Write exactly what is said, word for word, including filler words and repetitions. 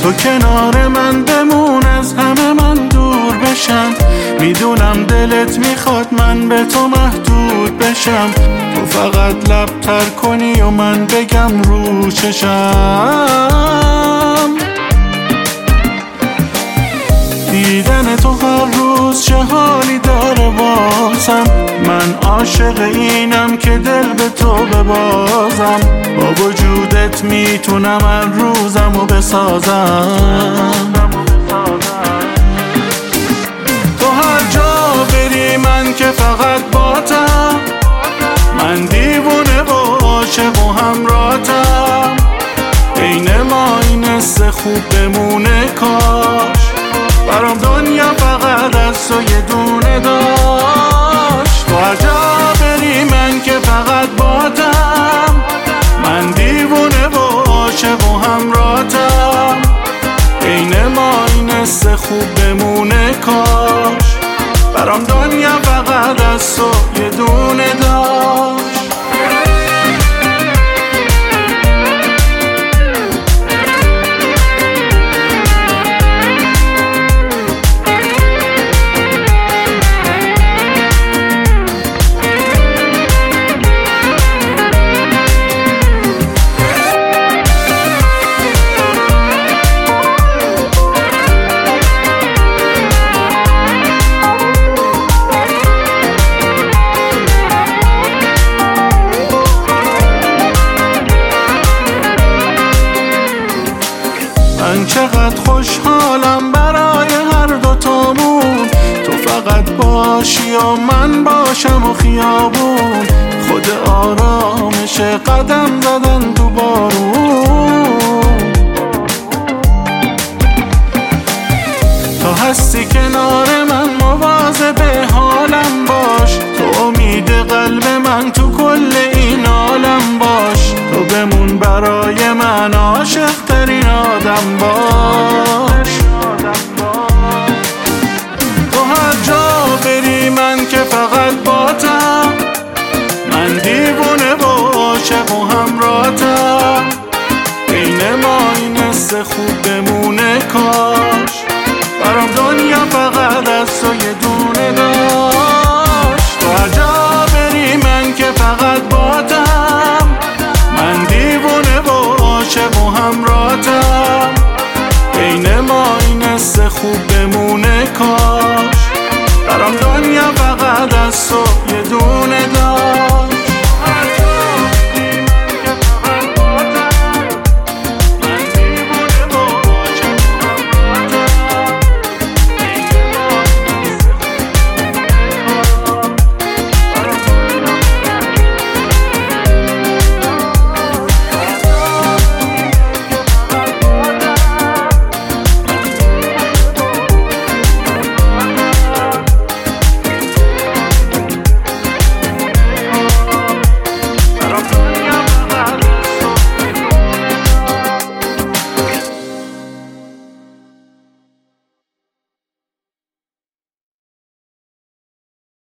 تو کنار من بمون، از همه من دور بشم. میدونم دلت میخواد من به تو محدود بشم، تو فقط لب تر کنی و من بگم رو چشم. دیدن تو هر روز چه حالی داره بازم، من عاشق اینم که دل به تو ببازم. با وجودت میتونم هر روزمو بسازم. تو هر جا بری من که فقط باتم، من دیوونه و عاشق و همراهتم. بین ما این حس خوب بمونه کاش، برام دنیا فقط از تو یه دونه داشت. تو هر جا بری من که فقط باتم، من دیوونه و عاشق و همراهتم. بین ما این حس خوب بمونه کاش، برام دنیا فقط از تو یه دونه داشت. من چقدر خوشحالم برای هر دوتامون، تو فقط باشی و من باشم و خیابون. خود آرامش قدم زدن تو بارون. تو هستی کنار من مواظب حالم باش، تو امید قلب من تو کل این عالم باش. تو بمون برای من عاشق ترین آدم باش.